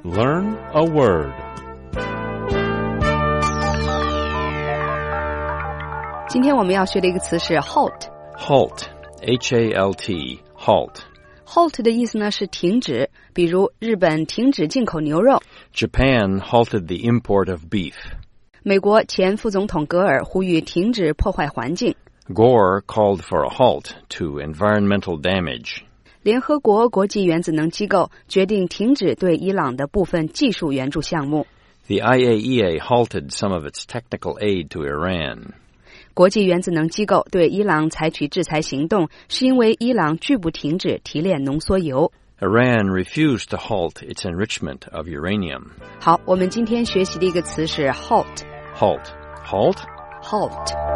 Learn a word. 今天我们要学的一个词是 halt. Halt, H-A-L-T, halt. Halt 的意思呢是停止，比如日本停止进口牛肉。 Japan halted the import of beef. 美国前副总统格尔呼吁停止破坏环境。 Gore called for a halt to environmental damage. 联合国国际原子能机构决定停止对伊朗的部分技术援助项目。 The IAEA halted some of its technical aid to Iran. 国际原子能机构对伊朗采取制裁行动，是因为伊朗拒不停止提炼浓缩铀。 Iran refused to halt its enrichment of uranium. 好，我们今天学习的一个词是 halt. Halt. Halt? Halt.